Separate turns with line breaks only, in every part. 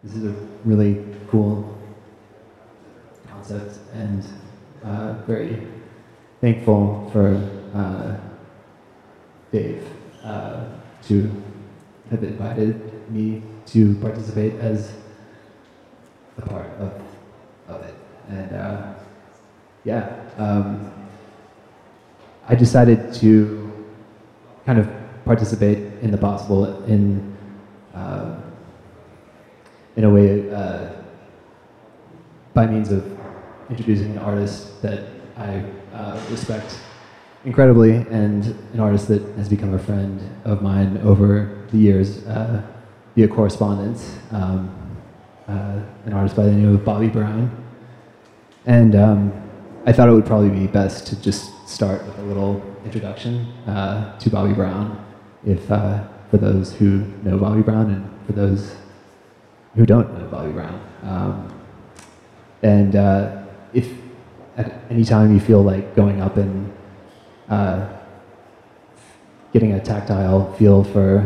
This is a really cool concept, and very thankful for Dave to have invited me to participate as a part of it. And I decided to kind of participate in the possible in a way by means of introducing an artist that I respect incredibly, and an artist that has become a friend of mine over the years via correspondence, an artist by the name of Bobby Brown. And I thought it would probably be best to just start with a little introduction to Bobby Brown, for those who know Bobby Brown and for those who don't know Bobby Brown. If at any time you feel like going up and getting a tactile feel for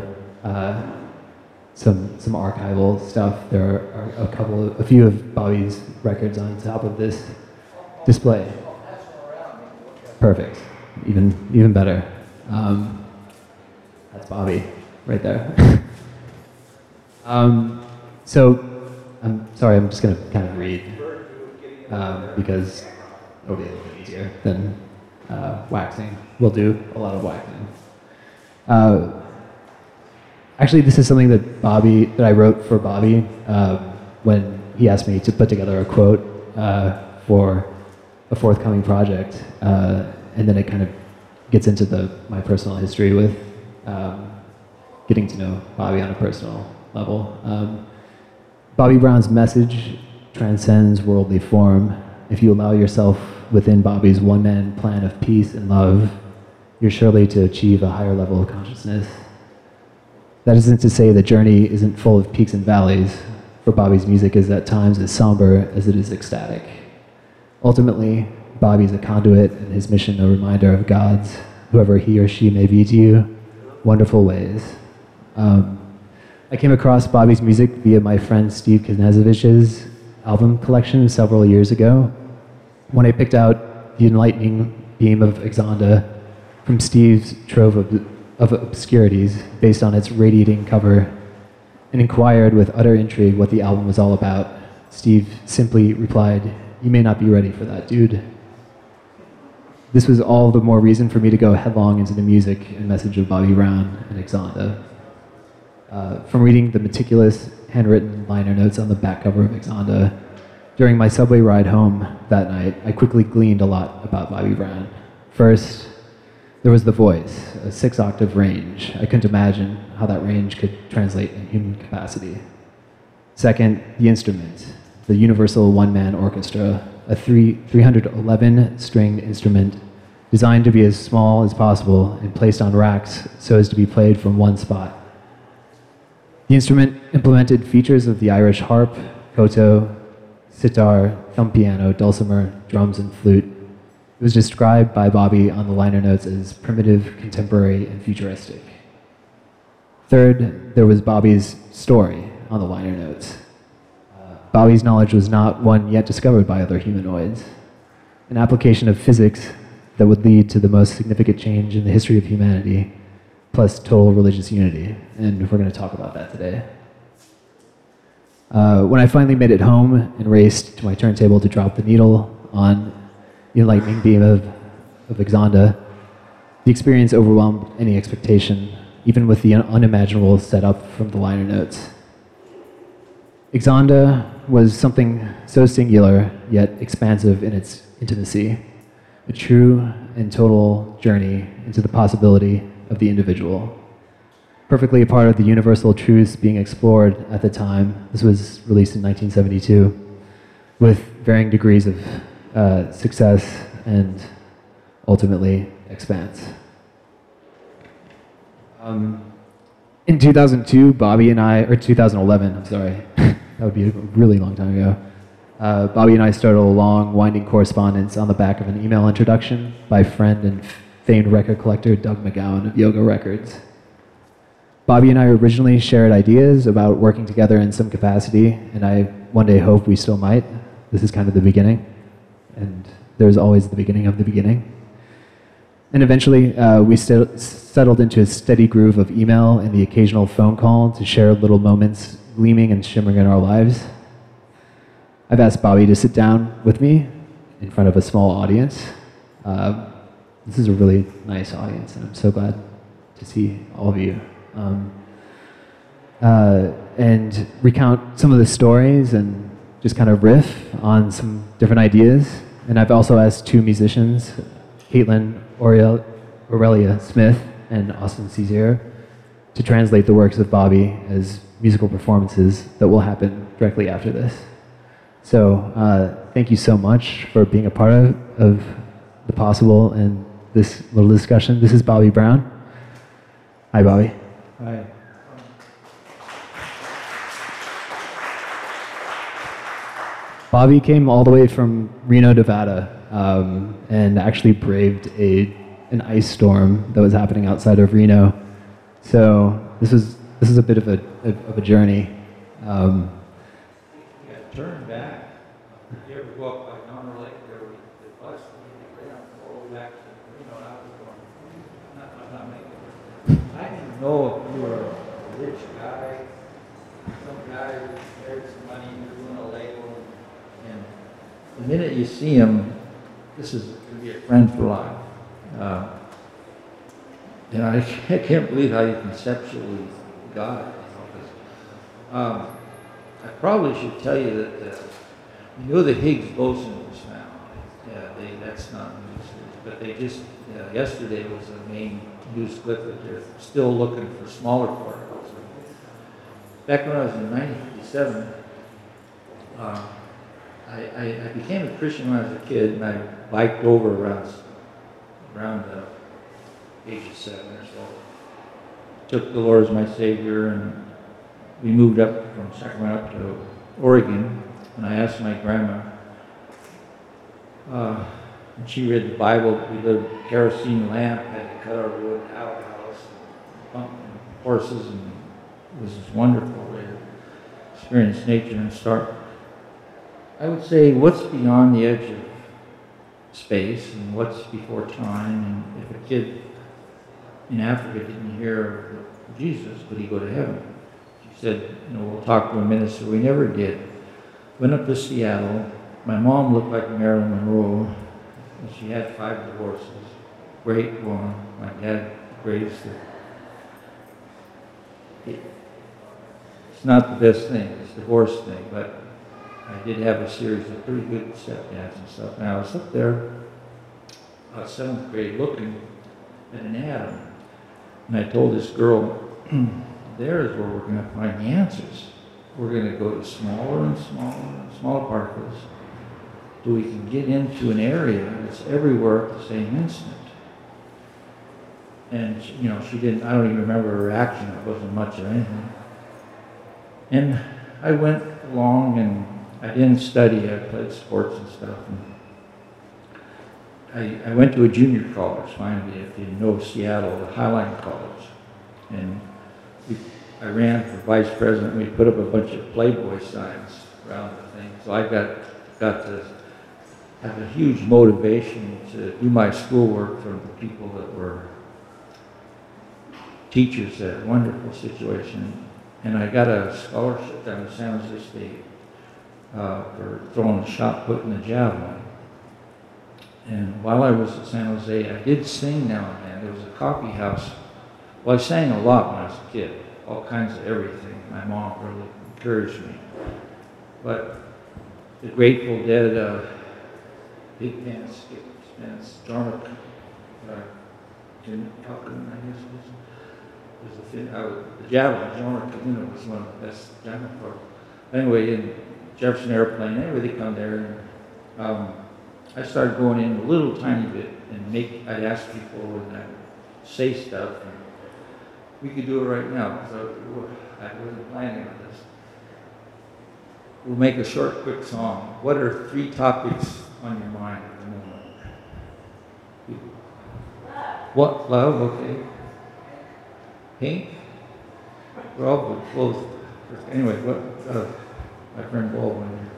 some archival stuff, there are a few of Bobby's records on top of this display. Perfect, even better. That's Bobby right there. So I'm sorry, I'm just going to kind of read because it'll be a little bit easier than waxing. We'll do a lot of waxing. Actually, this is something that I wrote for Bobby when he asked me to put together a quote for a forthcoming project, and then it kind of gets into my personal history with getting to know Bobby on a personal level. Bobby Brown's message transcends worldly form. If you allow yourself within Bobby's one-man plan of peace and love, you're surely to achieve a higher level of consciousness. That isn't to say the journey isn't full of peaks and valleys, for Bobby's music is at times as somber as it is ecstatic. Ultimately, Bobby's a conduit and his mission a reminder of God's, whoever he or she may be to you, wonderful ways. I came across Bobby's music via my friend Steve Knezevich's album collection several years ago, when I picked out The Enlightening Beam of Exonda from Steve's trove of obscurities based on its radiating cover, and inquired with utter intrigue what the album was all about. Steve simply replied, "You may not be ready for that, dude." This was all the more reason for me to go headlong into the music and message of Bobby Brown and Exonda. From reading the meticulous handwritten liner notes on the back cover of Exonda during my subway ride home that night, I quickly gleaned a lot about Bobby Brown. First, there was the voice, a 6-octave range. I couldn't imagine how that range could translate in human capacity. Second, the instrument, the universal one-man orchestra, a 311-stringed instrument designed to be as small as possible and placed on racks so as to be played from one spot. The instrument implemented features of the Irish harp, koto, sitar, thumb piano, dulcimer, drums, and flute. It was described by Bobby on the liner notes as primitive, contemporary, and futuristic. Third, there was Bobby's story on the liner notes. Bobby's knowledge was not one yet discovered by other humanoids. An application of physics that would lead to the most significant change in the history of humanity, plus total religious unity, and we're going to talk about that today. When I finally made it home and raced to my turntable to drop the needle on The Enlightening Beam of Exonda, the experience overwhelmed any expectation, even with the unimaginable setup from the liner notes. Exonda was something so singular, yet expansive in its intimacy, a true and total journey into the possibility of the individual. Perfectly a part of the universal truths being explored at the time. This was released in 1972, with varying degrees of success and ultimately expanse. In 2002, Bobby and I, or 2011, I'm sorry, that would be a really long time ago. Bobby and I started a long, winding correspondence on the back of an email introduction by friend and famed record collector Doug McGowan of Yoga Records. Bobby and I originally shared ideas about working together in some capacity, and I one day hope we still might. This is kind of the beginning, and there's always the beginning of the beginning. And eventually, we settled into a steady groove of email and the occasional phone call to share little moments gleaming and shimmering in our lives. I've asked Bobby to sit down with me in front of a small audience. This is a really nice audience, and I'm so glad to see all of you. And recount some of the stories and just kind of riff on some different ideas. And I've also asked two musicians, Caitlin Aurelia Smith and Austin Caesar, to translate the works of Bobby as musical performances that will happen directly after this. So thank you so much for being a part of the possible and this little discussion. This is Bobby Brown. Hi, Bobby.
Hi.
Bobby came all the way from Reno, Nevada, and actually braved an ice storm that was happening outside of Reno. So this is a bit of a journey.
Turn back. If you ever go up by Donner Lake, there was the bus all the way back to Reno, and I was going, not making it. I didn't know if you were a rich guy, some guy who married some money, you're doing a label, and the minute you see him, this is going to be a friend for life. And I can't believe how you conceptually got it. I probably should tell you that you know the Higgs boson was found. Yeah, that's not news, but they just yesterday was the main news clip that they're still looking for smaller particles. Back when I was in 1957, I became a Christian when I was a kid, and I biked over around the age of 7 or so. Took the Lord as my Savior, and we moved up from Sacramento up to Oregon, and I asked my grandma, and she read the Bible. We lived kerosene lamp, had to cut our wood outhouse, pumpkin horses, and it was just wonderful way to experience nature and start. I would say what's beyond the edge of space and what's before time, and if a kid in Africa didn't hear of Jesus, would he go to heaven? She said, we'll talk to a minister. We never did. Went up to Seattle. My mom looked like Marilyn Monroe, and she had 5 divorces. Great woman. My dad, the greatest. It's not the best thing, it's the divorce thing, but I did have a series of pretty good stepdads and stuff. And I was up there, 7th grade, looking at an atom. And I told this girl, there is where we're going to find the answers. We're going to go to smaller and smaller and smaller particles so we can get into an area that's everywhere at the same instant. And, she didn't, I don't even remember her reaction. It wasn't much of anything. And I went along, and I didn't study. I played sports and stuff. And I went to a junior college, finally, if you know Seattle, the Highline College. And I ran for vice president. We put up a bunch of Playboy signs around the thing. So I got to have a huge motivation to do my schoolwork from the people that were teachers at a wonderful situation. And I got a scholarship down to San Jose State for throwing a shot put in the javelin. And while I was at San Jose, I did sing now and then. There was a coffee house. Well, I sang a lot when I was a kid, all kinds of everything. My mom really encouraged me. But the Grateful Dead, Big Pants, Skip Spence, Jorma, Tucker, I guess it was. The javelin, Jorma Kahuna was one of the best javelin players. Anyway, in Jefferson Airplane, they come there. And, I started going in a little tiny bit and I'd ask people and I'd say stuff. And we could do it right now. So I wasn't planning on this. We'll make a short, quick song. What are 3 topics on your mind at the moment? What? Love? Okay. Pink? well, but close. Anyway, what, my friend Baldwin here.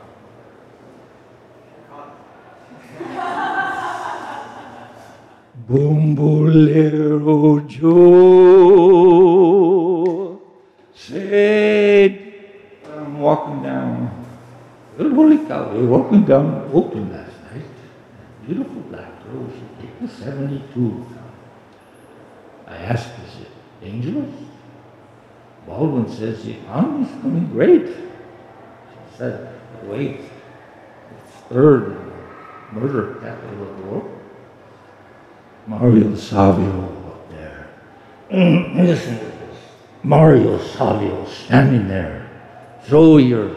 Bumbolero Joe said, I'm walking down, holy cow, we're walking down Oakland last night. Beautiful black girl, she take the 72. I asked, is it dangerous? Baldwin says, the economy's coming great. She said, wait, it's third murder capital of the world. Mario Savio up there. Listen to this. Mario Savio standing there. Throw your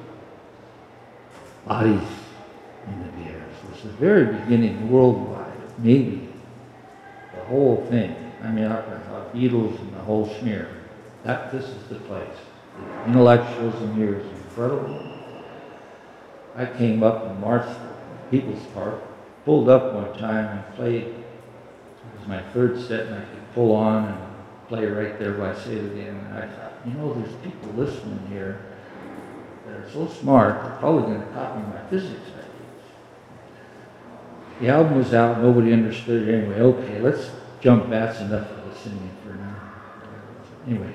bodies into the air. So it's the very beginning worldwide, maybe the whole thing. I mean, our Beatles and the whole smear. This is the place. The intellectuals in here is incredible. I came up and marched to People's Park, pulled up one time and played. It was my third set, and I could pull on and play right there by Say It Again. And I thought, there's people listening here that are so smart, they're probably going to copy my physics ideas. The album was out, nobody understood it anyway. Okay, let's jump. That's enough of the singing for now. Anyway,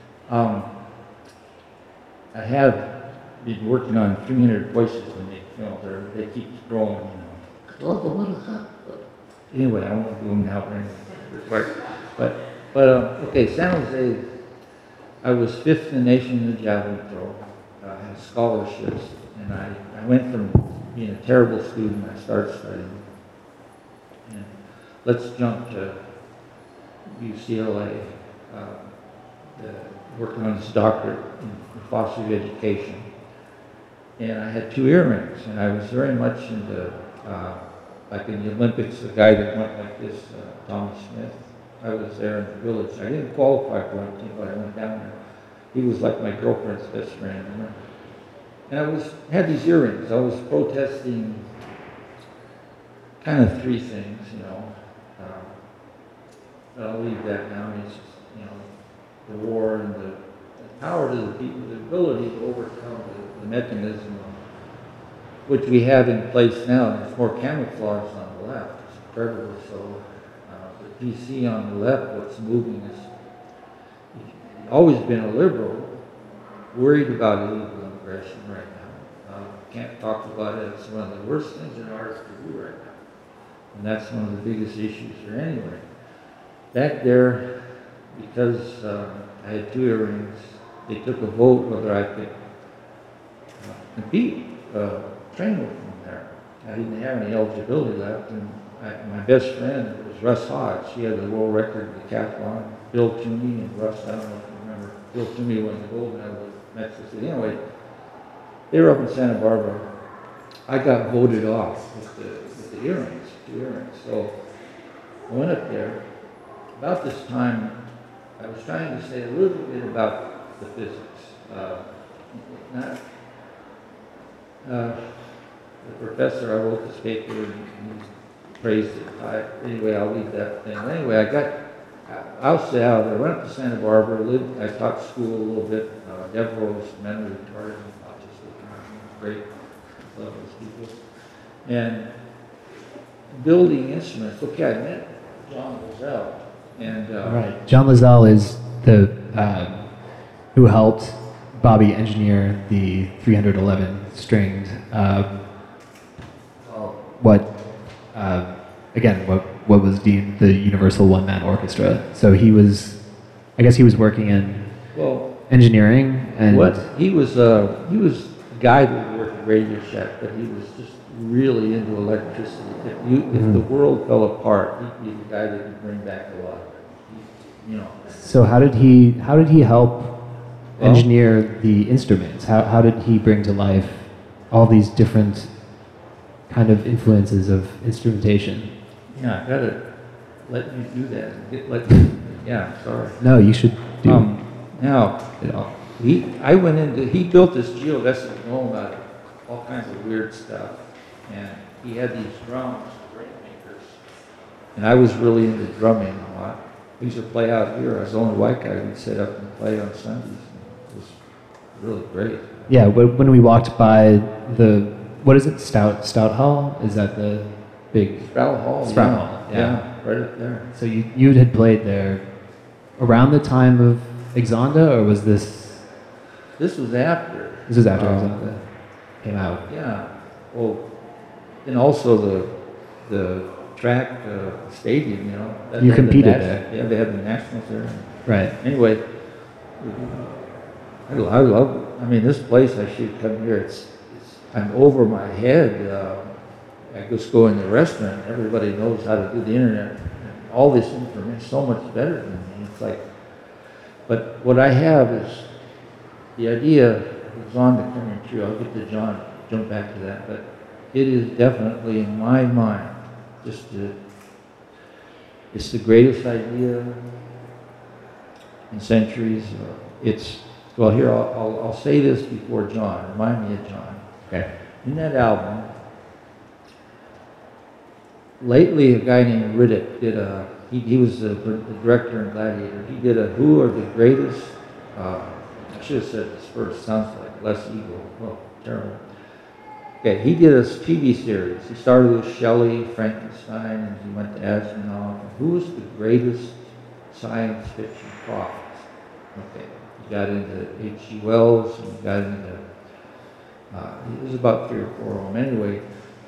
I have been working on 300 voices when they film. They keep growing, Anyway, I won't do them now. But okay, San Jose, I was fifth in the nation in the javelin throw. I had scholarships, and I went from being a terrible student, I started studying. And let's jump to UCLA, working on this doctorate in philosophy of education. And I had 2 earrings, and I was very much into, like in the Olympics, the guy that went like this, Thomas Smith. I was there in the village. I didn't qualify for it, but I went down there. He was like my girlfriend's best friend. And I had these earrings. I was protesting kind of 3 things, but I'll leave that now. It's just, the war and the power to the people, the ability to overcome the mechanism which we have in place now. And it's more camouflaged on the left. It's incredible. So the PC on the left, what's moving is always been a liberal, worried about illegal immigration right now. Can't talk about it. It's one of the worst things in ours to do right now. And that's one of the biggest issues here anyway. Back there, because I had 2 earrings, they took a vote whether I could compete, train with them there. I didn't have any eligibility left, and my best friend was Russ Hodge. He had the world record in decathlon. Bill Toomey and Russ, I don't know if you remember, Bill Toomey won the gold medal with Mexico City. Anyway, they were up in Santa Barbara. I got voted off with the earrings, 2 earrings. So I went up there. About this time, I was trying to say a little bit about the physics. The professor, I wrote this paper and he praised it. Anyway, I'll leave that thing. Anyway, I'll stay out there. I went up to Santa Barbara, I taught school a little bit. Devereaux was mentally retarded, autistic, great, love those people. And building instruments. Okay, I met John Lazell. And,
right. John Lazell is the who helped Bobby engineer the 311 stringed. What was deemed the Universal One-Man Orchestra. So he was working in engineering and.
He was a guy that worked at Radio Shack, but he was just really into electricity. If the world fell apart, he'd be the guy that could bring back a lot.
So how did he help engineer the instruments? How did he bring to life all these different kind of influences of instrumentation?
Yeah, I gotta let you do that. Sorry.
No, you should do.
He built this geodesic dome out of all kinds of weird stuff, and he had these drums, great makers, and I was really into drumming a lot. we used to play out here. I was the only white guy who'd sit up and play on Sundays. It was really great.
Yeah, when we walked by what is it, Stout Hall? Is that the big...
Sprout Hall.
Sprout Hall, yeah.
Yeah, right up there.
So you had played there around the time of Exonda, or was this...
This was after.
This was after Exonda came out.
Yeah. Well, and also the track stadium, you know.
You competed there.
Yeah, they had the Nationals there.
Right.
Anyway, I love it. I mean, this place, I should come here. I'm over my head. I just go in the restaurant. Everybody knows how to do the internet. And all this information is so much better than me. It's like, but what I have is the idea is on becoming true. I'll get to John, jump back to that, but it is definitely in my mind it's the greatest idea in centuries. Well, here I'll say this before John. Remind me of John.
Okay.
In that album, lately a guy named Riddick did he was the director in Gladiator. He did who are the greatest, I should have said this first, sounds like less evil. Well, terrible. Okay, he did a TV series. He started with Shelley, Frankenstein, and he went to Asimov. Who was the greatest science fiction prophets? Okay, he got into H.G. Wells, he got into, it was about 3 or 4 of them. Anyway,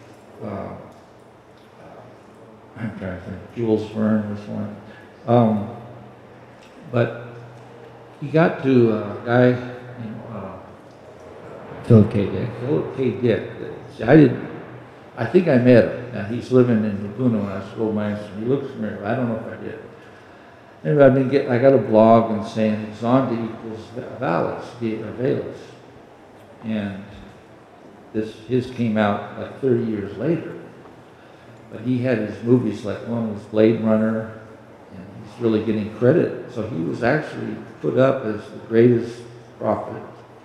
I'm trying to think, Jules Verne was one. But he got to a guy named
Philip K. Dick.
Philip K. Dick. I think I met him. Now, he's living in Laguna when I was schoolmaster. He looks familiar. I don't know if I did. Anyway, I got a blog and saying Exonda equals Valus. And his came out like 30 years later. But he had his movies, like one was Blade Runner, and he's really getting credit. So he was actually put up as the greatest prophet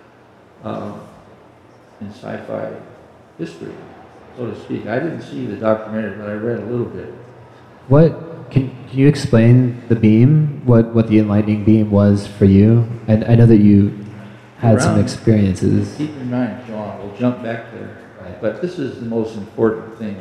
in sci-fi history, so to speak. I didn't see the documentary, but I read a little bit.
What can you explain the beam? What the enlightening beam was for you? And I know that you had some experiences.
Keep in mind, John. We'll jump back there. Right. But this is the most important thing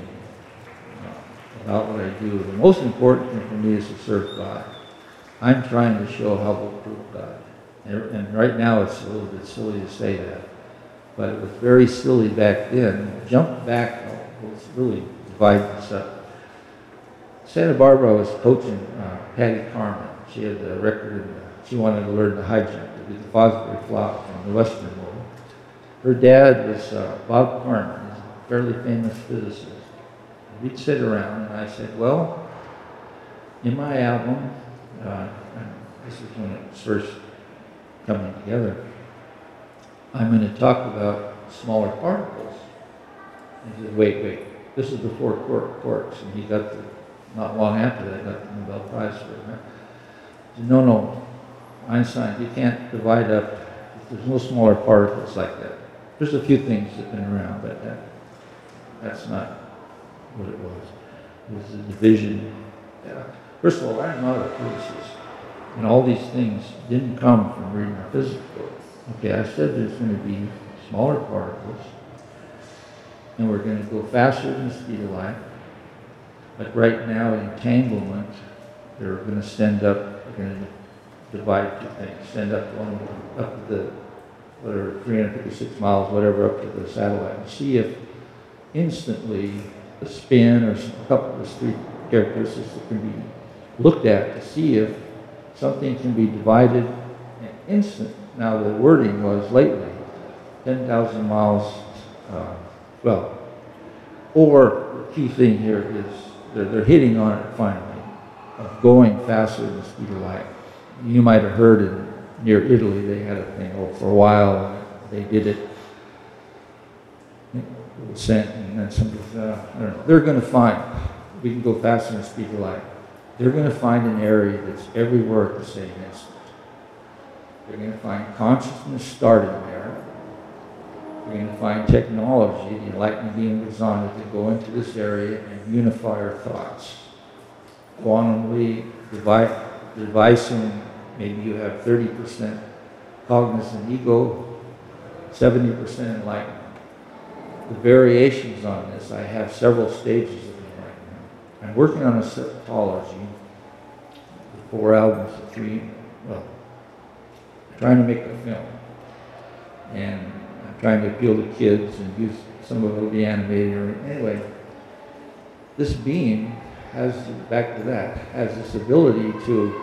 about what I do. The most important thing for me is to serve God. I'm trying to show how we'll prove God. And right now it's a little bit silly to say that. But it was very silly back then. Jump back, let's really divide this up. Santa Barbara was coaching Patty Carmen. She had the record, she wanted to learn the high jump, to do the Fosbury flop from the Western Bowl. Her dad was Bob Carmen, he's a fairly famous physicist. We'd sit around, and I said, well, in my album, this is when it was first coming together, I'm going to talk about smaller particles. And he said, wait, this is before quarks, and he got not long after that, got the Nobel Prize for it. Right? He said, no, Einstein, you can't divide up, there's no smaller particles like that. There's a few things that have been around, but that's not what it was. It was a division. Yeah. First of all, I'm not a physicist, and all these things didn't come from reading a physics book. Okay, I said there's going to be smaller particles, and we're going to go faster than the speed of light. But right now, entanglement, they're going to send up, they're going to divide two things, send up up to the, whatever, 356 miles, whatever, up to the satellite, and see if instantly the spin or a couple of the 3 characteristics that can be looked at to see if something can be divided in an instant. Now, the wording was lately 10,000 miles, or the key thing here is they're hitting on it finally, of going faster than the speed of light. You might have heard near Italy, they had a thing, for a while, they did it, was sent, and then somebody said, I don't know, they're going to find, we can go faster than the speed of light. They're going to find an area that's everywhere at the same instant. They're going to find consciousness starting there. We're going to find technology, the enlightenment being designed to go into this area and unify our thoughts. Quantumly divide, devising, maybe you have 30% cognizant ego, 70% enlightenment. The variations on this, I have several stages of enlightenment. I'm working on a septology, 4 albums, trying to make a film. And I'm trying to appeal to kids, and use some of it will be animated. Anyway, this being has, back to that, has this ability to,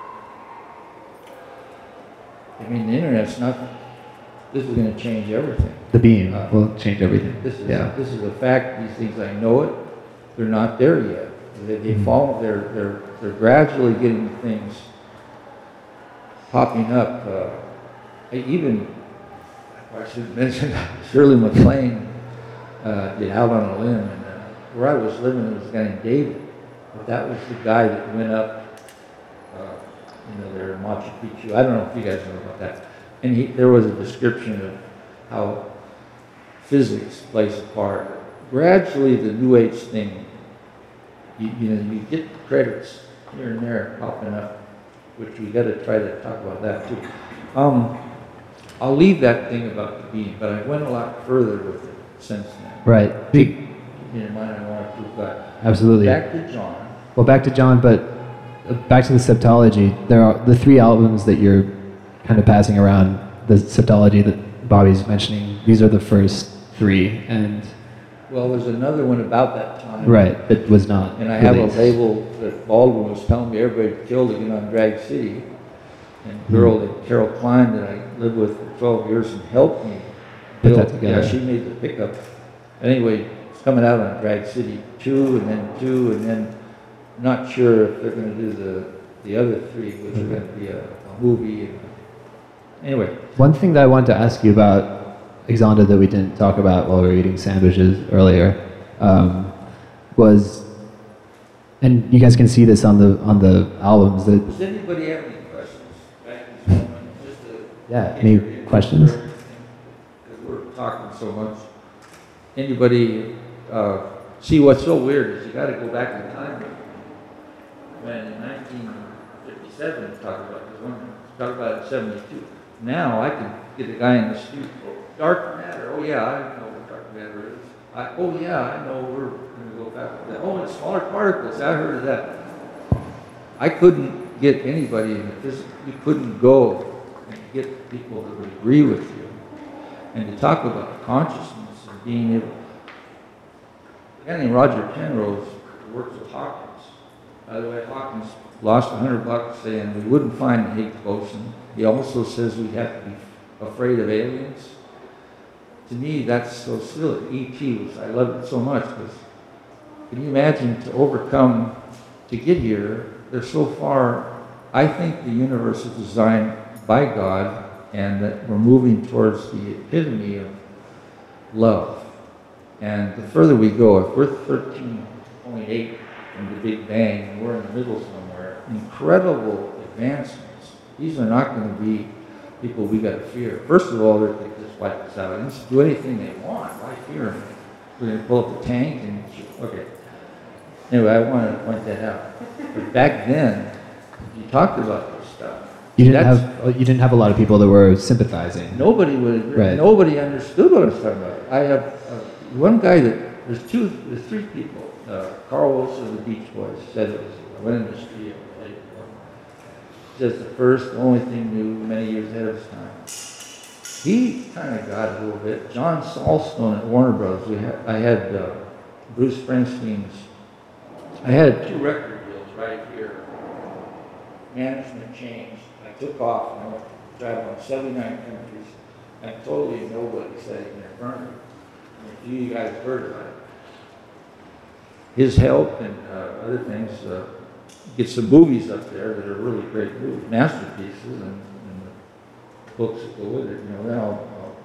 the internet's not, this is going to change everything.
The being will change everything.
This is a fact. These things, I know it. They're not there yet. They fall. They're gradually getting things popping up. I should mention Shirley MacLaine did Out on a Limb, and where I was living, there was a guy named David. But that was the guy that went up, there in Machu Picchu. I don't know if you guys know about that. And there was a description of how physics plays a part. Gradually, the New Age thing, you get credits here and there popping up, which we got to try to talk about that too. I'll leave that thing about the being, but I went a lot further with it since then.
Right.
Keep in mind, I want to prove that.
Absolutely.
Back to John.
Well, back to John, but back to the septology. There are the 3 albums that you're kind of passing around. The septology that Bobby's mentioning. These are the first 3, and
well, there's another one about that time.
Right, that was not.
And I have a label that Baldwin was telling me everybody killed again on Drag City. And a girl, Carol Klein, that I lived with for 12 years and helped me
put that together.
Yeah, she made the pickup. Anyway, it's coming out on Drag City 2, and then 2, and then not sure if they're going to do the other 3, which are going to be a movie. Anyway.
One thing that I wanted to ask you about Exanda that we didn't talk about while we were eating sandwiches earlier was, and you guys can see this on the albums.
Does anybody have any questions?
Any questions?
Because we're talking so much. Anybody see what's so weird is you got to go back in time. When in 1957 talk about this one, talk about it in 72. Now I can get a guy in the street. Dark matter. Oh yeah, I know what dark matter is. I know we're going to go back to that. Oh, it's smaller particles. I heard of that. I couldn't get anybody in the physics. You couldn't go and get people that would agree with you. And to talk about consciousness and being able. A guy named Roger Penrose works with Hawkins. By the way, Hawkins lost $100 saying we wouldn't find Higgs boson. He also says we have to be afraid of aliens. To me, that's so silly. E.T. I love it so much because can you imagine to get here, they're so far. I think the universe is designed by God and that we're moving towards the epitome of love. And the further we go, if we're 13.8 from the Big Bang and we're in the middle somewhere, incredible advancements. These are not going to be people we got to fear. First of all, they're going to just wipe us out. They just do anything they want. Why fear them? We're going to pull up the tank and okay. Anyway, I wanted to point that out. But back then, you talked about this stuff.
You didn't have a lot of people that were sympathizing.
Nobody would agree.
Right.
Nobody understood what I was talking about. I have one guy there's 3 people. Carl Wilson of the Beach Boys said it was. I went in the street. Says the only thing new, many years ahead of his time. He kind of got a little bit. John Saulstone at Warner Bros. I had Bruce Springsteen's. I had 2 record deals right here. Management changed. I took off and I went to travel in 79 countries. And totally nobody said in their burner. You guys heard about it. His help and other things. Get some movies up there that are really great movies, masterpieces, and the books that go with it. Then I'll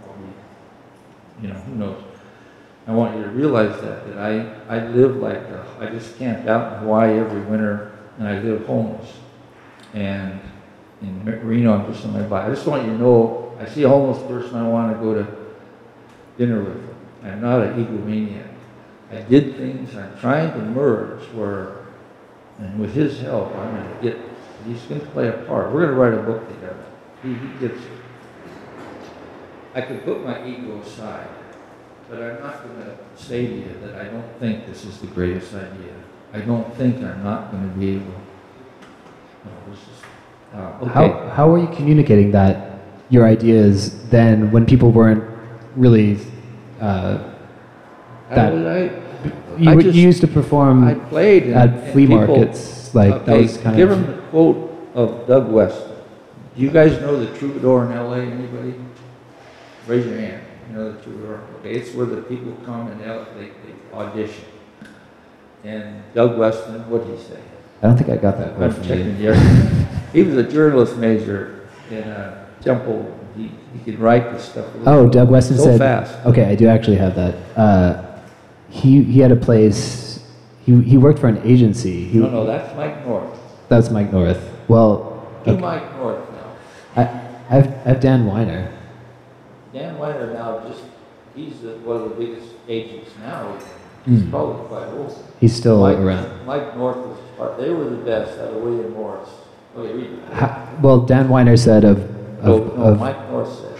be, who knows. I want you to realize that I live like I just camped out in Hawaii every winter, and I live homeless. And in Reno, I'm just on my bike. I just want you to know, I see a homeless person, I want to go to dinner with them. I'm not an egomaniac. I did things, I'm trying to merge and with his help, I'm going to get He's going to play a part. We're going to write a book together. He gets it. I could put my ego aside, but I'm not going to say to you that I don't think this is the greatest idea. I don't think I'm not going to be able. No, this is, okay.
How were you communicating that your ideas then when people weren't really
How did I?
You used to perform
I played
at flea
people,
markets, like that was kind
give
of.
them the quote of Doug Weston. Do you guys know the Troubadour in L.A.? Anybody? Raise your hand. You know the Troubadour? Okay, it's where the people come and they audition. And Doug Weston, what did he say?
I don't think I got that.
I'm checking the He was a journalist major in Temple. He could write this stuff.
Oh, Doug Weston
so
said.
Fast.
Okay, I do actually have that. He had a place. He worked for an agency.
No, that's Mike North.
That's Mike North. Well,
Do Mike North now.
I have Dan Weiner.
Dan Weiner now he's one of the biggest agents now. He's probably quite old.
He's still around.
Mike North was part. They were the best out of William Morris. Okay, read it.
Well, Dan Weiner said of
Mike North said.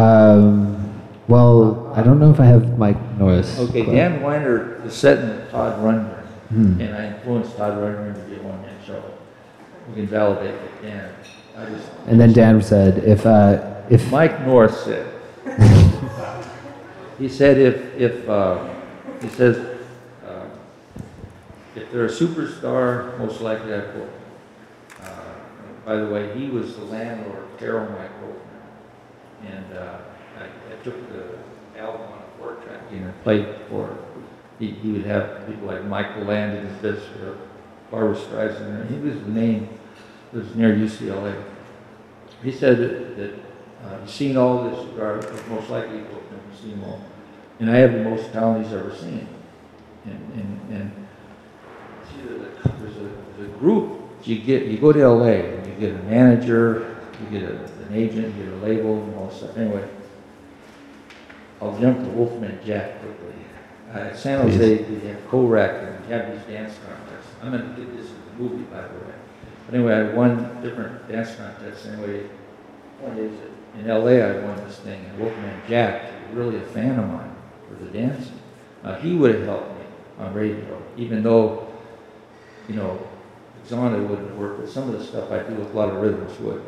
Well, I don't know if I have Mike Norris.
Okay,
but.
Dan Weiner is setting with Todd Rundgren, and I influenced Todd Rundgren to be a one-man show. We can validate that Dan.
And then Dan said, if
Mike North said, he said if they're a superstar, most likely I will. By the way, he was the landlord of Carol Mike Hoffman, and I took the album on a 4-track and played for it. He would have people like Michael Landon and this, Barbra Streisand. He was the name. It was near UCLA. He said that he's seen all this, or most likely he's seen them all. And I have the most talent he's ever seen. And see, there's a group. You go to LA and you get a manager, you get an agent, you get a label, and all that stuff. Anyway, I'll jump to Wolfman Jack quickly. At San Jose, we have CORAC and we have these dance contests. I'm going to get this in the movie, by the way. But anyway, I won different dance contests. Anyway, point is that in LA I won this thing, and Wolfman Jack, really a fan of mine for the dancing. He would have helped me on radio, even though, Exotic wouldn't work, but some of the stuff I do with a lot of rhythms would.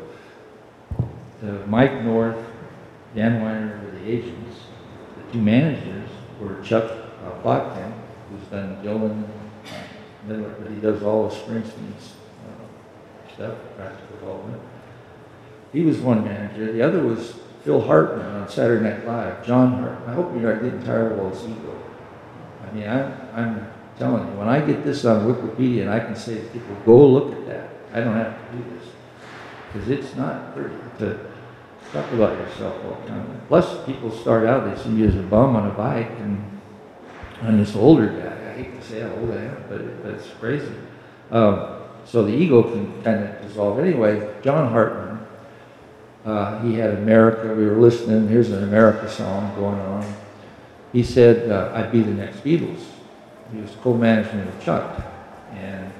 Mike North, Dan Weiner were the agents. The two managers were Chuck Plotkin, who's done Dylan, but he does all of Springsteen's stuff, Practical Development. He was one manager. The other was Phil Hartman on Saturday Night Live, John Hartman. I hope you're not getting tired of all this ego. I mean, I'm telling you, when I get this on Wikipedia and I can say to people, go look at that. I don't have to do this. Because it's not pretty to talk about yourself all the time. Plus, people start out, they see you as a bum on a bike, and I'm this older guy. I hate to say how old I am, but it's crazy. So the ego can kind of dissolve. Anyway, John Hartman, he had America. We were listening. Here's an America song going on. He said, I'd be the next Beatles. He was co-management of Chuck. And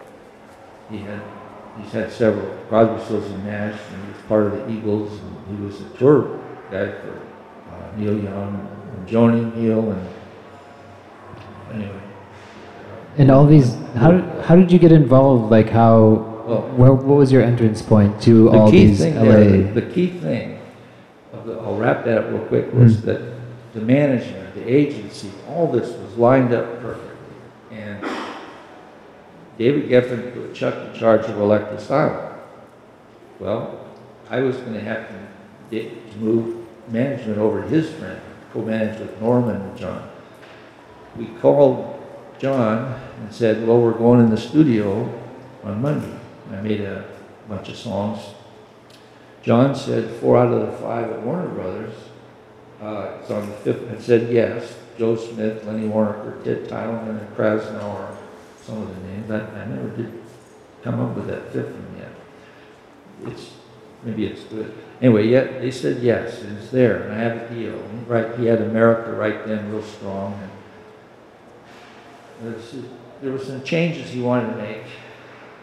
he's had several, Crosby, Stills and Nash, and he was part of the Eagles. And he was a tour guy for Neil Young and Joni Neal. And anyway.
And all these, how did you get involved? Like what was your entrance point to all these LA?
The key thing, I'll wrap that up real quick, was that the management, the agency, all this was lined up perfectly. And David Geffen put Chuck in charge of Electric Asylum. Well, I was going to have to move management over to his friend, co-managed with Norman and John. We called John and said, well, we're going in the studio on Monday. I made a bunch of songs. John said 4 out of the 5 at Warner Brothers. It's on the 5th. I said yes. Joe Smith, Lenny Waronker, Ted Tyleman, and Krasnow, some of the names. I never did come up with that 5th one yet. Maybe it's good. Anyway, they said yes, and it's there, and I have a deal. Right, he had America right then, real strong. And there were some changes he wanted to make,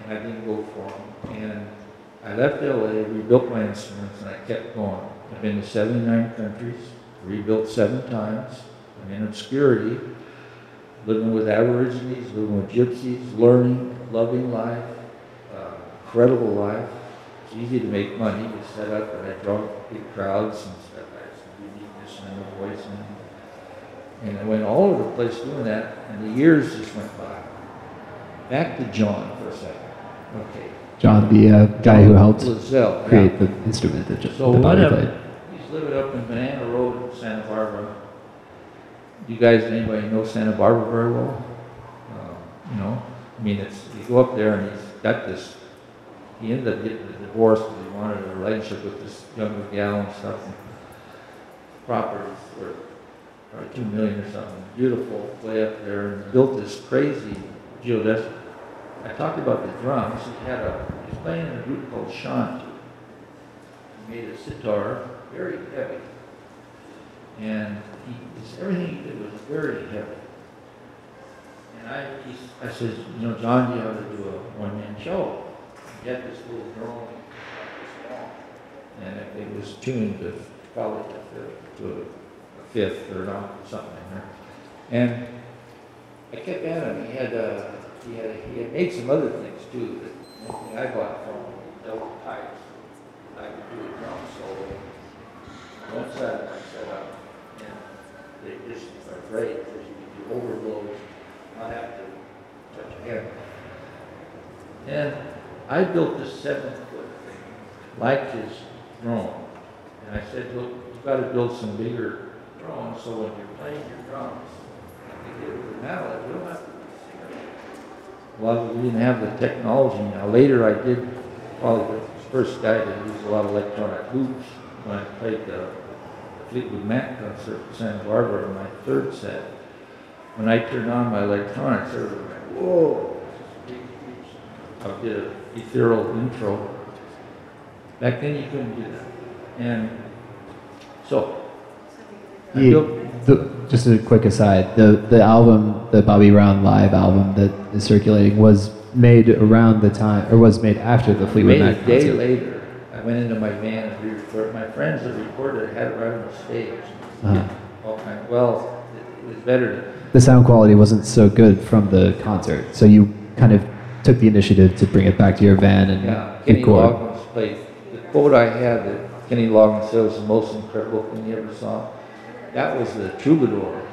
and I didn't go for them. And I left LA, rebuilt my instruments, and I kept going. I've been to 79 countries, rebuilt 7 times. I'm in obscurity, living with Aborigines, living with Gypsies, learning, loving life, incredible life. It's easy to make money. You set up, and I draw big crowds and stuff. I have some uniqueness and a voice. And I went all over the place doing that, and the years just went by. Back to John for a second. Okay.
John, the guy who helped
Lazelle,
create the instrument that
so
that Bobby played.
he's living up in Banana Road in Santa Barbara. You guys, anybody know Santa Barbara very well? No? I mean, you go up there and he's got this, he ended up getting a divorce because he wanted a relationship with this younger gal and stuff. And properties were probably $2 million or something. Beautiful way up there, and built this crazy geodesic. I talked about the drums. He was playing in a group called Shanti. He made a sitar, very heavy. And everything he did was very heavy. And I said, John, you ought to do a one-man show. He had this little drone, and it was tuned to probably to a fifth or not, something in there. And I kept at him. He had made some other things too. That one thing I bought from him, double pipes. I could do a drum solo. One side of my setup, and they just are great because you can do overload, not have to touch a hammer. And I built this 7-foot thing, like his drone. And I said, look, you've got to build some bigger drones so when you're playing your drums, you get with the mallet, you don't have to we didn't have the technology. Now later I did, probably the first guy to use a lot of electronic loops when I played the Fleetwood Mac concert in Santa Barbara in my 3rd set. When I turned on my electronics, everybody went, whoa! I did an ethereal intro. Back then you couldn't do that. And so,
just a quick aside, the album, the Bobby Brown live album that is circulating was made around the time, or was made after the Fleetwood Mac concert.
A day later, I went into my van and re-recorded. My friends that recorded it had it right on the stage. Well, it was better.
The sound quality wasn't so good from the concert, so you kind of took the initiative to bring it back to your van and
Kenny Loggins played. The quote I had that Kenny Loggins said was the most incredible thing he ever saw. That was the Troubadour.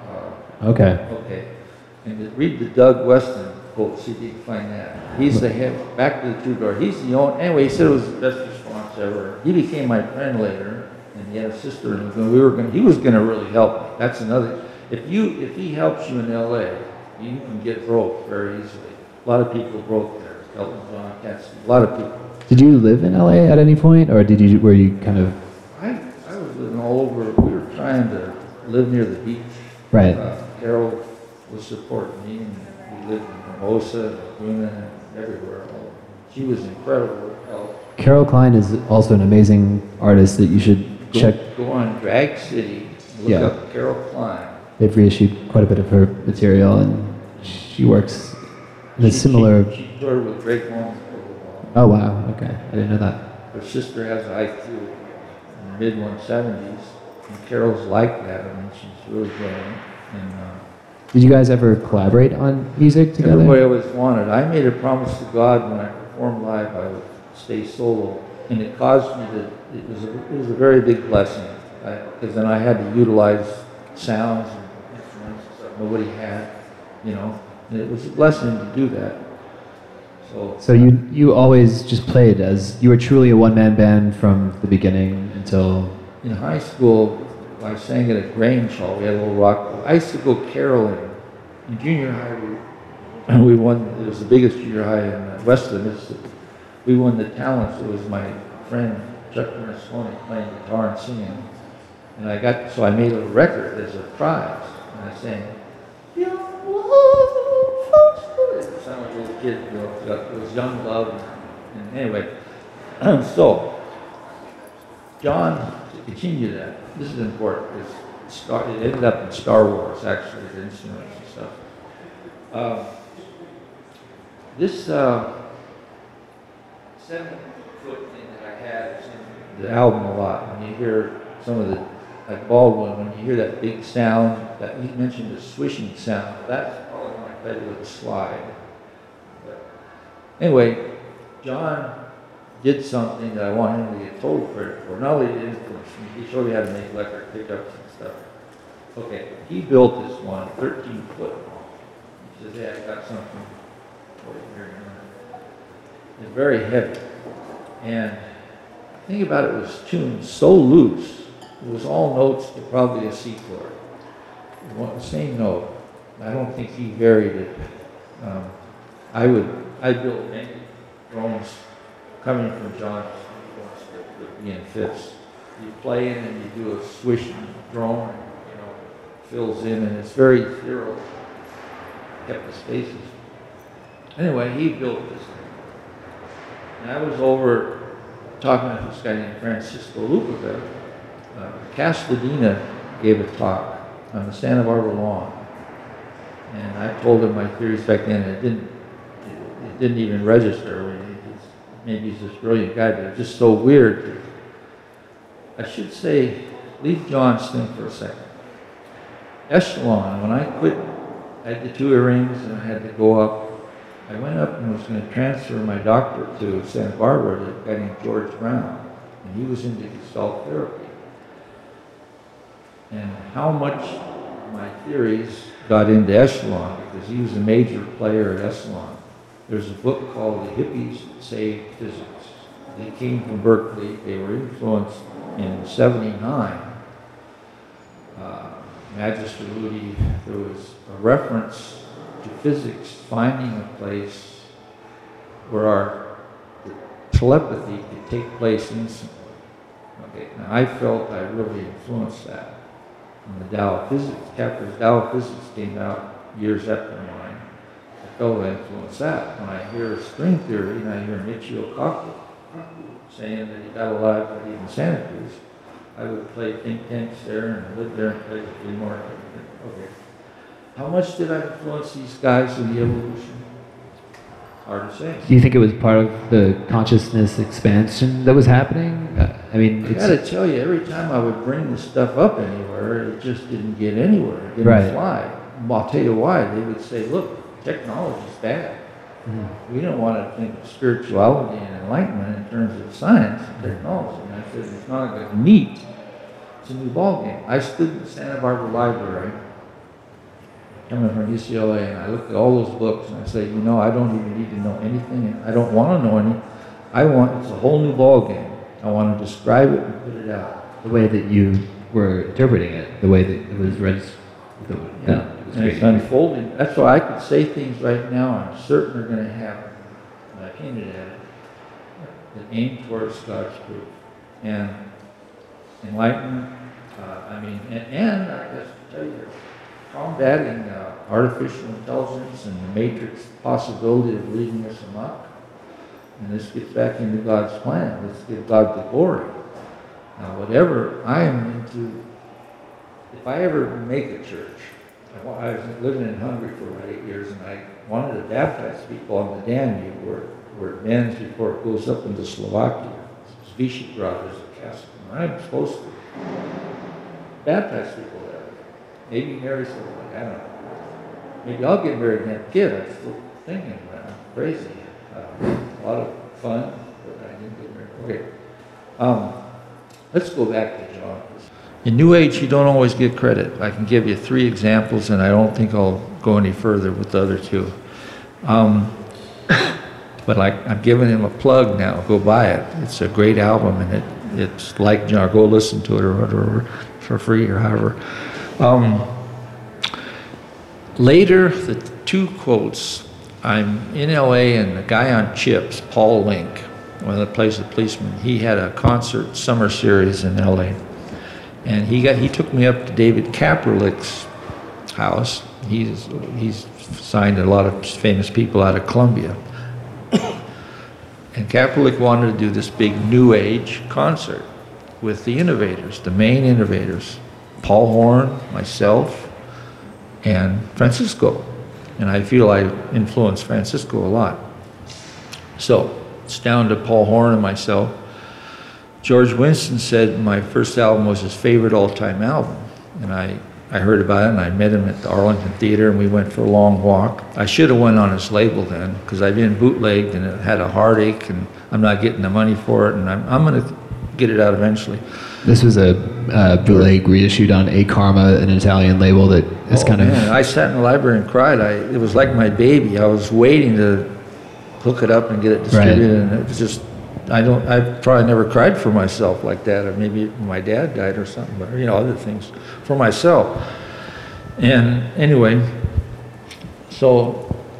Okay.
And read the Doug Weston quote, see if you can find that. He's the head, back to the Troubadour. He's the only, anyway, he said it was the best response ever. He became my friend later, and he had a sister, and he was going to really help me. That's another, if he helps you in LA, you can get broke very easily. A lot of people broke there. Elton John, Cassidy, a lot of people.
Did you live in LA at any point, or were you kind of?
I was living all over. We were trying to live near the beach.
Right.
Carol was supporting me, and we lived in Hermosa, Laguna, and everywhere. She was incredible help.
Carol Klein is also an amazing artist that you should check.
Go on Drag City, look up Carol Klein.
They've reissued quite a bit of her material, and she works in a similar.
She toured with Drake Long.
Oh wow! Okay, I didn't know that.
Her sister has an IQ in the mid-170s, and Carol's like that. I mean, she's really brilliant. And
did you guys ever collaborate on music together?
Everybody always wanted. I made a promise to God when I performed live I would stay solo, and it caused me to. It was a very big blessing because then I had to utilize sounds and instruments that nobody had, and it was a blessing to do that. So
you always just played as, you were truly a one-man band from the beginning until...
In high school, I sang at a Grange Hall. We had a little rock. I used to go caroling. In junior high, we won, it was the biggest junior high in west of Mississippi. We won the talents. It was my friend Chuck Bernasconi playing guitar and singing. And I made a record as a prize. And I sang, Young Love, it sounded like a little kid, it was Young Love. And anyway, so, John, to continue that, this is important, because it ended up in Star Wars, actually, the instruments and stuff. 7-foot thing that I had is in the album a lot. When you hear some of the, like Baldwin, when you hear that big sound, that he mentioned the swishing sound, that's probably when I played with a slide. But anyway, John did something that I want him to get total credit for. Not only did he influence me, he showed me how to make electric pickups and stuff. Okay, he built this one, 13 foot. He says, hey, I got something for you here. It's very heavy. And the thing about it was tuned so loose, it was all notes to probably a C chord. It was the same note. I don't think he varied it. I built many drones coming from John that would be in fifths. You play in and you do a swishing drone, and, fills in, and it's very thorough. Kept the spaces. Anyway, he built this thing. And I was over talking to this guy named Francisco Lupica. Castellina gave a talk on the Santa Barbara lawn. And I told him my theories back then, and it didn't even register. Maybe he's this brilliant guy, but it's just so weird. I should say, leave John's thing for a second. Echelon, when I quit, I had the 2 earrings and I had to go up. I went up and was going to transfer my doctorate to Santa Barbara to a guy named George Brown, and he was into Gestalt therapy. And how much my theories got into Echelon, because he was a major player at Echelon. There's a book called The Hippies Saved Physics. They came from Berkeley. They were influenced in '79. Magister Ludi, there was a reference to physics finding a place where our telepathy could take place instantly. Okay, now I felt I really influenced that. When the Tao of Physics, Kepler's Tao of Physics came out years after mine, I felt I influenced that. When I hear string theory and I hear Michio Kaku saying that he got alive but even Santa Cruz, I would play think tanks there and live there and play with Lee Martin. Okay. How much did I influence these guys in the evolution? Hard to say.
Do you think it was part of the consciousness expansion that was happening? I mean,
I gotta tell you, every time I would bring this stuff up anywhere, it just didn't get anywhere. It didn't fly. I'll tell you why. They would say, look, technology's bad. Mm-hmm. We don't want to think of spirituality and enlightenment in terms of science and technology. And I said, it's not going to meet. It's a new ballgame. I stood in the Santa Barbara Library, coming from UCLA, and I looked at all those books, and I said, I don't even need to know anything, and I don't want to know anything. It's a whole new ballgame. I want to describe it and put it out.
The way that you were interpreting it, the way that it was read.
Yeah. And it's unfolding. That's why I could say things right now I'm certain are going to happen. And I hinted at it. That aim towards God's truth. And enlightenment, and I guess to tell you, combating artificial intelligence and the matrix possibility of leading us amok. And this gets back into God's plan. Let's give God the glory. Now, whatever I am into, if I ever make a church, I was living in Hungary for about 8 years, and I wanted to baptize people on the Danube where it bends before it goes up into Slovakia. Visegrad is a castle. I'm supposed to baptize people there. Maybe marry someone, I don't know. Maybe I'll get married and have a kid. I'm still thinking about it. I'm crazy. A lot of fun, but I didn't get married. Okay. Let's go back to John. In New Age, you don't always get credit. I can give you 3 examples, and I don't think I'll go any further with the other 2. But I'm giving him a plug now. Go buy it. It's a great album, and it's like John. Go listen to it or whatever for free or however. Later, the 2 quotes. I'm in LA, and the guy on Chips, Paul Link, one of the plays the policeman, he had a concert summer series in LA. And he took me up to David Kaperlick's house. He's signed a lot of famous people out of Columbia. And Kaperlick wanted to do this big New Age concert with the innovators, the main innovators, Paul Horn, myself, and Francisco. And I feel I influenced Francisco a lot. So it's down to Paul Horn and myself. George Winston said my first album was his favorite all-time album. And I heard about it, and I met him at the Arlington Theater, and we went for a long walk. I should have went on his label then, because I'd been bootlegged, and it had a heartache, and I'm not getting the money for it, and I'm going to get it out eventually.
This was a bootleg reissued on A Karma, an Italian label that is kind of...
I sat in the library and cried. It was like my baby. I was waiting to hook it up and get it distributed, and it was just... I probably never cried for myself like that, or maybe my dad died or something, but, other things for myself. And anyway, so...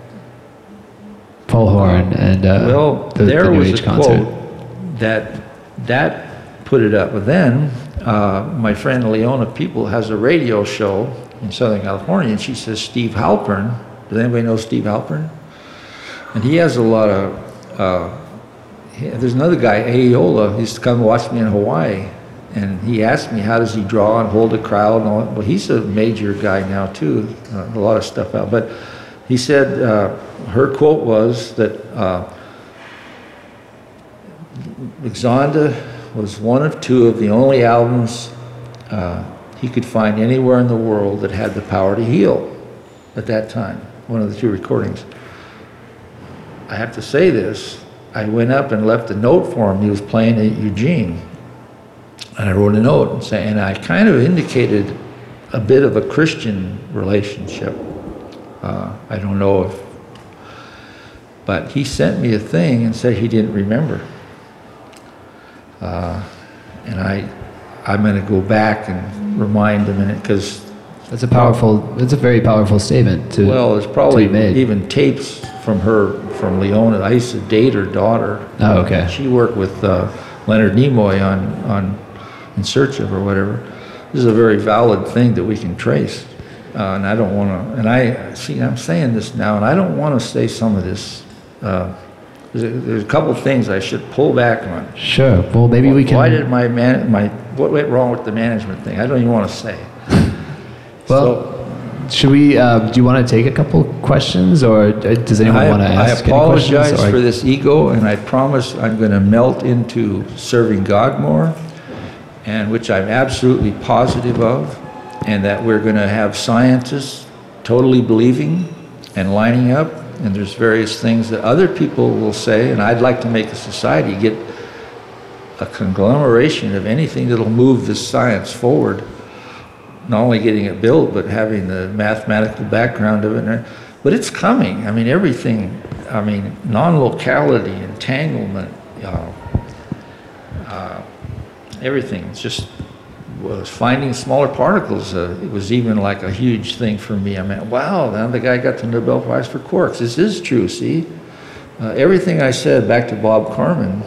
Paul Horn and
there was
Age
a
concert.
quote that put it up. But then my friend Leona People has a radio show in Southern California, and she says Steve Halpern. Does anybody know Steve Halpern? And he has a lot of... there's another guy, Aola, he used to come watch me in Hawaii, and he asked me how does he draw and hold a crowd and all that. Well, he's a major guy now too, a lot of stuff out. But he said her quote was that Xonda was one of two of the only albums he could find anywhere in the world that had the power to heal at that time, one of the two recordings. I have to say this. I went up and left a note for him. He was playing at Eugene. And I wrote a note and I kind of indicated a bit of a Christian relationship. I don't know if, but he sent me a thing and said he didn't remember. And I'm going to go back and remind him in it, because
it's a very powerful statement to...
Well, there's probably even tapes from Leona. I used to date her daughter.
Oh, okay.
She worked with Leonard Nimoy on In Search of, or whatever. This is a very valid thing that we can trace. And I don't want to, and I'm saying this now, and I don't want to say some of this. There's a couple of things I should pull back on.
Sure. Well, maybe we can...
Why did what went wrong with the management thing? I don't even want to say.
Well, should we, do you want to take a couple questions, or does anyone want to ask any questions?
I apologize for this ego, and I promise I'm going to melt into serving God more, and which I'm absolutely positive of, and that we're going to have scientists totally believing and lining up, and there's various things that other people will say, and I'd like to make a society get a conglomeration of anything that'll move this science forward. Not only getting it built, but having the mathematical background of it. But it's coming. I mean, everything, non-locality, entanglement, everything. It's just was finding smaller particles. It was even like a huge thing for me. I mean, wow, now the guy got the Nobel Prize for quarks. This is true, see? Everything I said back to Bob Carmen,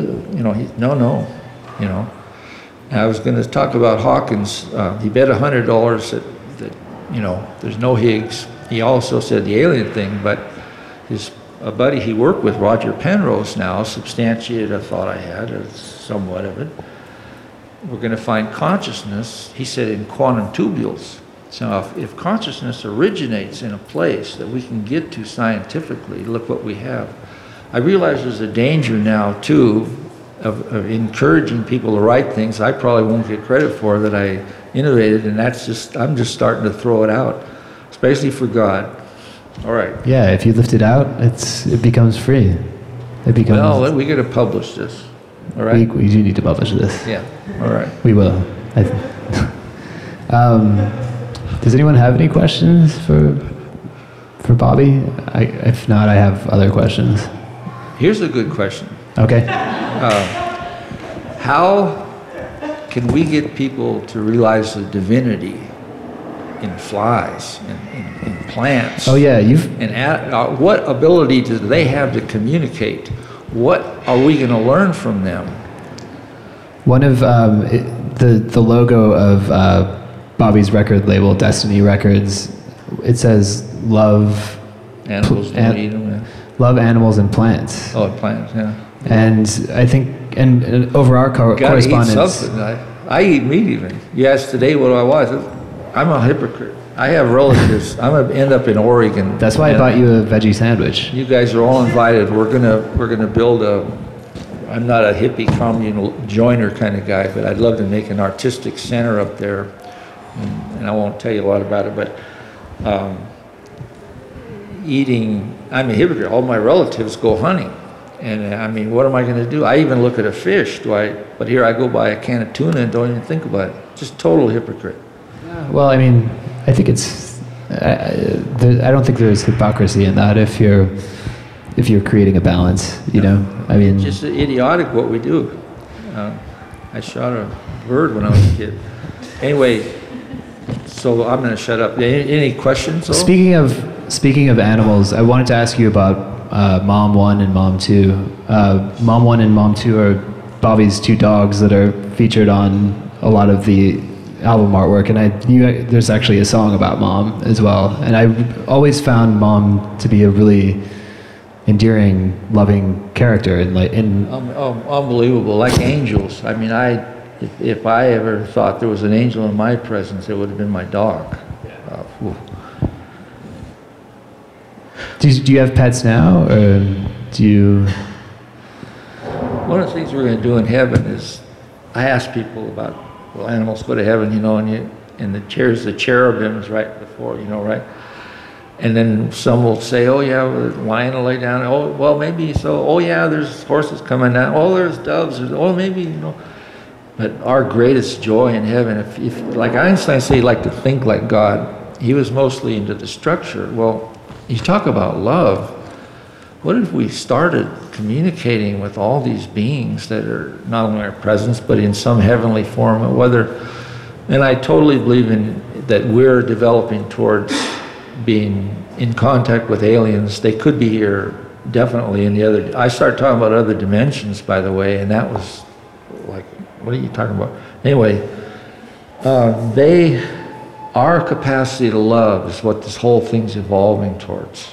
no. I was going to talk about Hawkins. He bet $100 that there's no Higgs. He also said the alien thing, but a buddy he worked with, Roger Penrose, now substantiated a thought I had, or somewhat of it. We're going to find consciousness, he said, in quantum tubules. So if consciousness originates in a place that we can get to scientifically, look what we have. I realize there's a danger now, too, of encouraging people to write things I probably won't get credit for that I innovated, and I'm just starting to throw it out, especially for God. All right.
Yeah, if you lift it out, it becomes free.
Well, we got to publish this. All right.
We do need to publish this.
Yeah. All right.
We will. Does anyone have any questions for Bobby? If not, I have other questions.
Here's a good question.
Okay.
How can we get people to realize the divinity in flies, in plants?
Oh yeah,
And what ability do they have to communicate? What are we going to learn from them?
One of the logo of Bobby's record label, Destiny Records, it says love.
Animals don't eat them. Yeah.
Love animals and plants.
Oh, plants, yeah.
And I think, and over our correspondence...
Eat something. I eat meat even. You asked today what do I was. I'm a hypocrite. I have relatives. I'm gonna end up in Oregon.
That's why I bought you a veggie sandwich.
You guys are all invited. We're gonna build a. I'm not a hippie communal joiner kind of guy, but I'd love to make an artistic center up there, and I won't tell you a lot about it. But eating, I'm a hypocrite. All my relatives go hunting, and I mean, what am I going to do? I even look at a fish. But here I go buy a can of tuna and don't even think about it. Just total hypocrite.
Well, I mean, I think it's. I don't think there's hypocrisy in that if you're creating a balance. You know, I mean,
Just idiotic what we do. I shot a bird when I was a kid. Anyway, so I'm going to shut up. Any questions? Though?
Speaking of animals, I wanted to ask you about Mom 1 and Mom 2. Mom 1 and Mom 2 are Bobby's two dogs that are featured on a lot of the album artwork, and there's actually a song about Mom as well. And I always found Mom to be a really endearing, loving character, and
unbelievable, like angels. I mean, if I ever thought there was an angel in my presence, it would have been my dog.
Do you have pets now, or do you?
One of the things we're going to do in heaven is, I ask people about, well, animals go to heaven, you know, and the cherubims right before, you know, right? And then some will say, oh yeah, the lion will lay down. Oh, well, maybe so. Oh yeah, there's horses coming down. Oh, there's doves. Oh, maybe, you know. But our greatest joy in heaven, if like Einstein said, he liked to think like God. He was mostly into the structure. Well, you talk about love. What if we started communicating with all these beings that are not only our presence, but in some heavenly form, and I totally believe that we're developing towards being in contact with aliens. They could be here definitely in the other. I started talking about other dimensions, by the way, and that was like, what are you talking about? Anyway, our capacity to love is what this whole thing's evolving towards.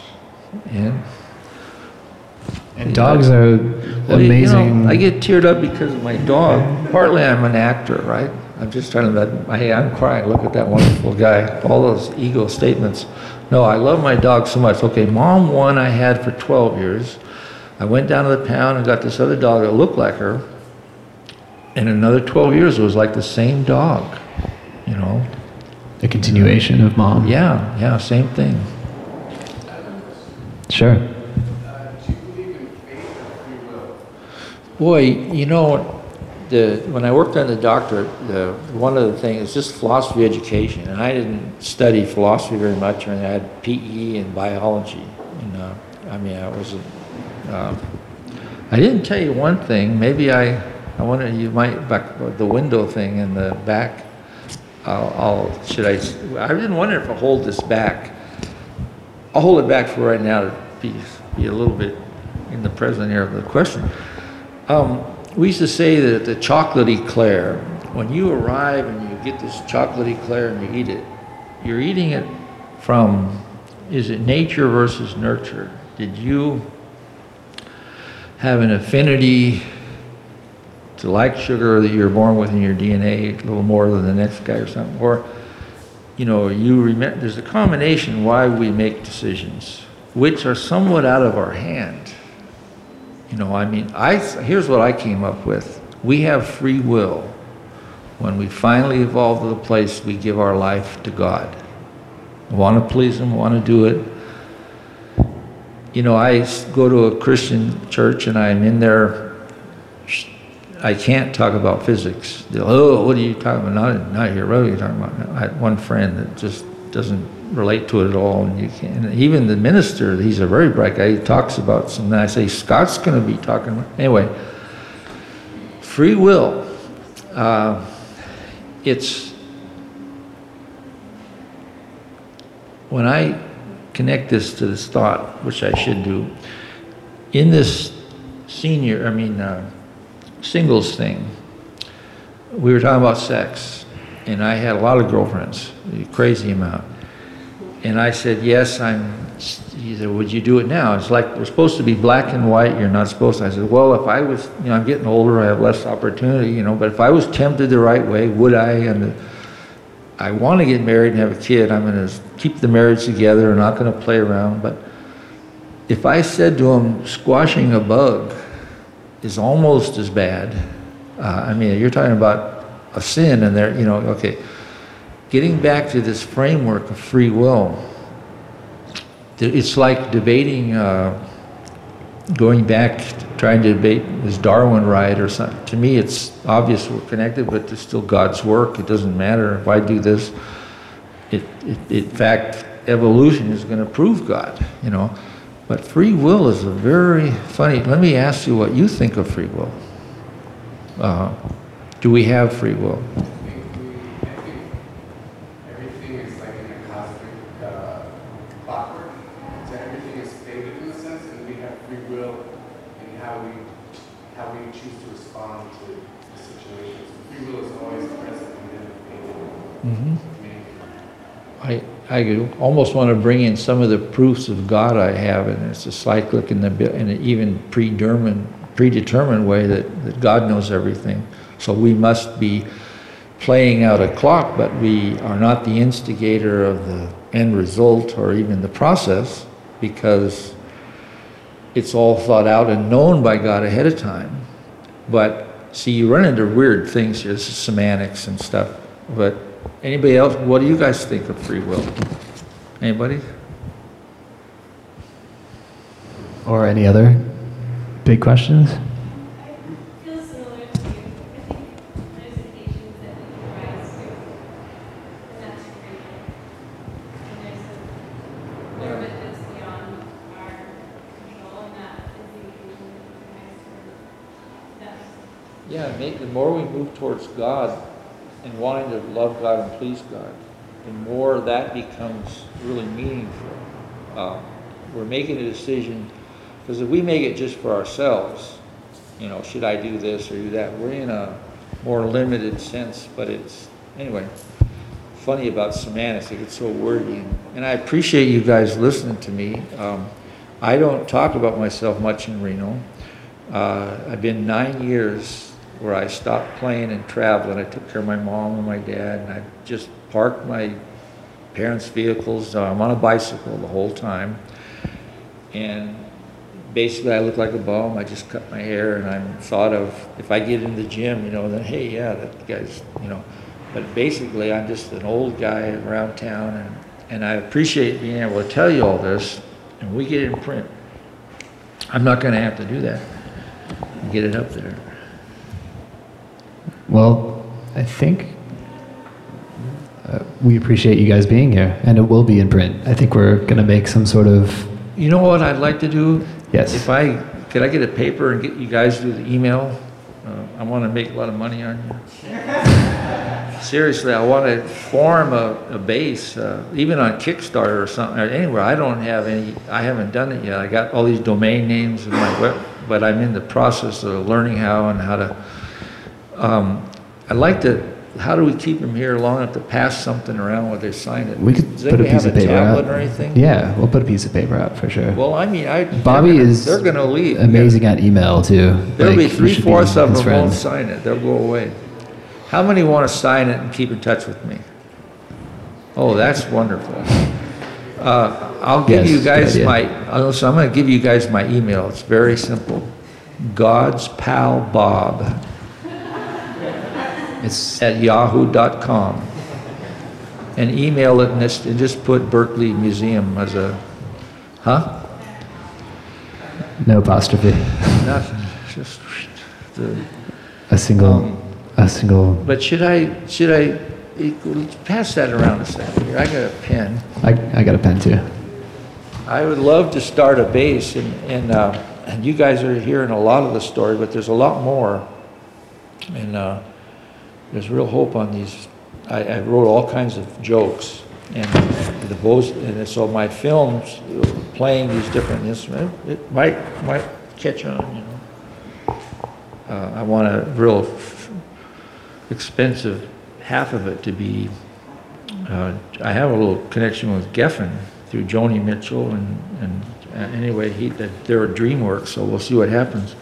And dogs are amazing.
You know, I get teared up because of my dog. Partly I'm an actor, right? I'm just trying to, hey, I'm crying. Look at that wonderful guy. All those ego statements. No, I love my dog so much. Okay, Mom 1 I had for 12 years. I went down to the pound and got this other dog that looked like her. And another 12 years, it was like the same dog, you know.
A continuation of Mom.
Yeah, same thing.
Sure.
Do you believe in fate or free will?
Boy, you know, when I worked on the doctorate, one of the things is just philosophy education, and I didn't study philosophy very much. I had PE and biology, and I didn't tell you one thing. Maybe I wonder, you might, back the window thing in the back. I didn't wonder if I hold this back. I'll hold it back for right now to be a little bit in the present here of the question. We used to say that the chocolate eclair, when you arrive and you get this chocolate eclair and you eat it, you're eating it from, is it nature versus nurture? Did you have an affinity to like sugar that you're born with in your DNA a little more than the next guy or something? Or, you know, you remember, there's a combination why we make decisions, which are somewhat out of our hand. You know, I mean, here's what I came up with. We have free will. When we finally evolve to the place we give our life to God. Want to please Him, want to do it. You know, I go to a Christian church and I'm in there. I can't talk about physics. Oh, what are you talking about? Not here. What are you talking about? I had one friend that just doesn't relate to it at all, and you can't. Even the minister, he's a very bright guy. He talks about something. I say Scott's going to be talking about. Anyway, free will. It's when I connect this to this thought, which I should do, in this singles thing, we were talking about sex, and I had a lot of girlfriends, a crazy amount. And I said, yes, he said, would you do it now? It's like, we're supposed to be black and white, you're not supposed to. I said, well, if I was, I'm getting older, I have less opportunity, but if I was tempted the right way, would I? And I want to get married and have a kid. I'm going to keep the marriage together. I'm not going to play around. But if I said to him, squashing a bug is almost as bad. I mean, you're talking about a sin, and there, okay. Getting back to this framework of free will, it's like debating, going back, trying to debate, is Darwin right or something. To me, it's obvious we're connected, but it's still God's work. It doesn't matter if I do this. In fact, evolution is going to prove God, But free will is a very funny, let me ask you what you think of free will. Do we have free will?
I think everything is like in a cosmic clockwork. So everything is fated in a sense, and we have free will in how we choose to respond to the situations. Free will is always present within the fated.
I almost want to bring in some of the proofs of God I have, and it's a cyclic and an even predetermined way that God knows everything. So we must be playing out a clock, but we are not the instigator of the end result or even the process, because it's all thought out and known by God ahead of time. But see, you run into weird things here. This is semantics and stuff. But anybody else, what do you guys think of free will? Anybody?
Or any other big questions?
I feel similar to you. I think there's occasions that we can rise to, and that's free. And there's a little bit that's beyond our control, and that is the occasion that we can rise to. That's
Yeah, the more we move towards God and wanting to love God and please God, the more that becomes really meaningful. We're making a decision, because if we make it just for ourselves, should I do this or do that, we're in a more limited sense, but it's, anyway, funny about semantics, it gets so wordy. And I appreciate you guys listening to me. I don't talk about myself much in Reno. I've been 9 years where I stopped playing and traveling. I took care of my mom and my dad, and I just parked my parents' vehicles. I'm on a bicycle the whole time. And basically I look like a bum. I just cut my hair, and I'm thought of, if I get in the gym, then, hey, yeah, that guy's, But basically I'm just an old guy around town, and I appreciate being able to tell you all this, and we get it in print. I'm not going to have to do that and get it up there.
Well, I think we appreciate you guys being here, and it will be in print. I think we're going to make some sort of...
You know what I'd like to do?
Yes.
Could I get a paper and get you guys to do the email? I want to make a lot of money on you. Seriously, I want to form a base, even on Kickstarter or something, or anywhere. I haven't done it yet. I got all these domain names in my web, but I'm in the process of learning how and how to... I'd like to, how do we keep them here long enough to pass something around where they sign it?
We could
Does
put a
anybody
piece
have
of paper
tablet
out.
or anything?
Yeah, we'll put a piece of paper out for sure.
Well, I mean,
Bobby is
they're going to leave.
amazing at email too.
There'll be
Like, we should
3/4 of
his
them won't
friends.
sign it. They'll go away. How many want to sign it and keep in touch with me? Oh, that's wonderful. I'll give
Yes,
you guys
good idea.
so I'm going to give you guys my email. It's very simple. God's Pal Bob
It's
at yahoo.com, and email it and just put Berkeley Museum as a,
no apostrophe.
Nothing. Just the.
A single.
But should I pass that around a second here? I got a pen.
I got a pen too.
I would love to start a base, and you guys are hearing a lot of the story, but there's a lot more, and there's real hope on these. I wrote all kinds of jokes, and so my films playing these different instruments, it might catch on, I want a real expensive half of it to be. I have a little connection with Geffen through Joni Mitchell, and anyway, they're at DreamWorks, so we'll see what happens.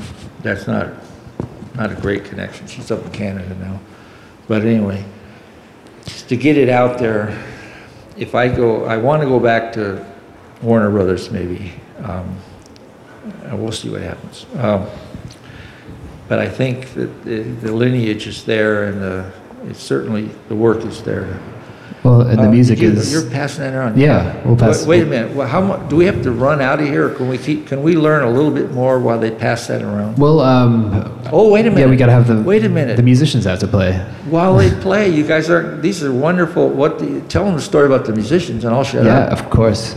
That's not a great connection. She's up in Canada now, but anyway, to get it out there. If I want to go back to Warner Brothers maybe. And we'll see what happens. But I think that the lineage is there, and it's certainly the work is there.
Well, and the music is.
You're passing that around.
Yeah, we'll pass.
Wait a minute. Well, how much do we have to run out of here, or can we learn a little bit more while they pass that around?
Well,
Oh, wait a minute.
yeah, we gotta have the.
Wait a minute.
The musicians have to play.
While they play, you guys are. These are wonderful. Tell them the story about the musicians, and I'll shut
Yeah,
up.
of course.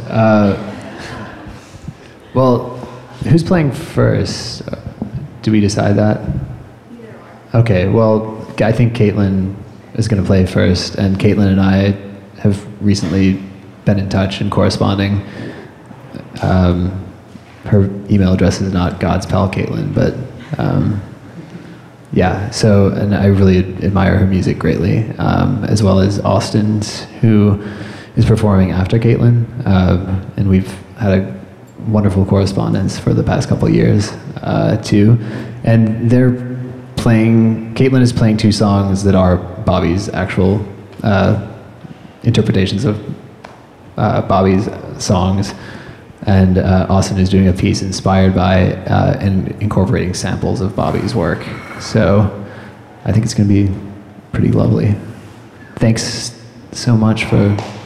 Well, who's playing first? Do we decide that? Okay. Well, I think Caitlin is going to play first, and Caitlin and I have recently been in touch and corresponding. Her email address is not God's Pal Caitlin, but yeah. So, and I really admire her music greatly, as well as Austin's, who is performing after Caitlin, and we've had a wonderful correspondence for the past couple of years too, and they're playing. Caitlin is playing 2 songs that are Bobby's actual interpretations of Bobby's songs, and Austin is doing a piece inspired by and incorporating samples of Bobby's work. So I think it's going to be pretty lovely. Thanks so much for